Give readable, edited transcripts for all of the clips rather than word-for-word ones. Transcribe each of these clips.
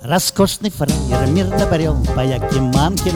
Роскошный фраер мирно брел по Якиманке,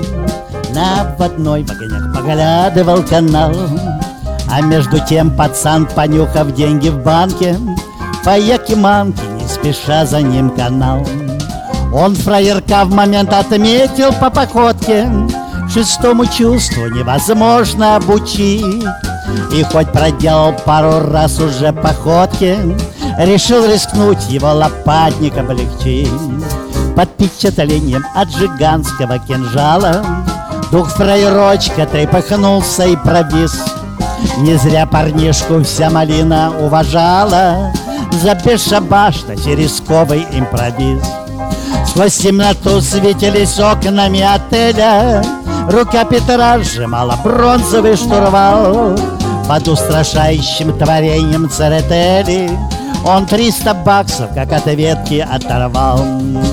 на водной в огнях поглядывал канал. А между тем пацан, понюхав деньги в банке, по Якиманке не спеша за ним канал. Он фраерка в момент отметил по походке, шестому чувству невозможно обучить. И хоть проделал пару раз уже походки, решил рискнуть его лопатник облегчить. Под впечатлением от жиганского кинжала дух фраерочка трепыхнулся и провис. Не зря парнишку вся малина уважала за бесшабашность и рисковый импровиз. Сквозь темноту светились окнами отеля, рука Петра сжимала бронзовый штурвал. Под устрашающим творением Церетели он 300 баксов как от ветки оторвал.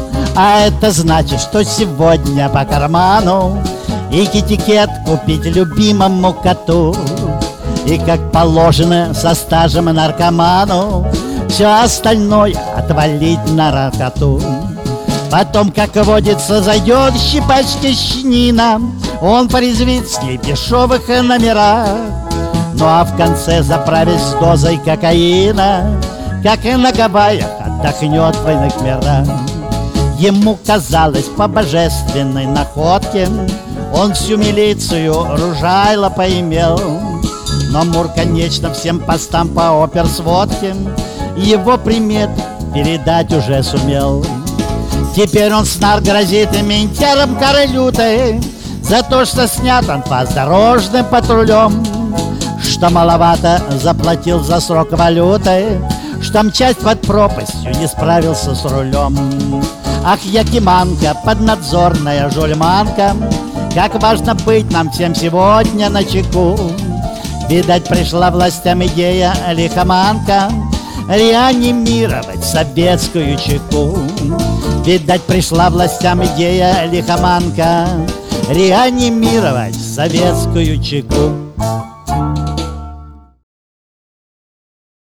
А это значит, что сегодня по карману и китикет купить любимому коту, и, как положено, со стажем наркоману все остальное отвалить на наркоту. Потом, как водится, зайдет щипачка-щенина, он порезвит с ней в дешевых номерах. Ну а в конце заправить с дозой кокаина, как и на Гавайях отдохнет в иных мирах. Ему казалось по божественной находке он всю милицию ружайло поимел. Но Мур, конечно, всем постам по оперсводке его примет передать уже сумел. Теперь он снар грозит ментярам королютой за то, что снят он по дорожным патрулем, что маловато заплатил за срок валютой, что мчать под пропастью не справился с рулем. Ах, Якиманка, поднадзорная жульманка, как важно быть нам всем сегодня начеку. Видать, пришла властям идея лихоманка реанимировать советскую чеку. Видать, пришла властям идея лихоманка реанимировать советскую чеку.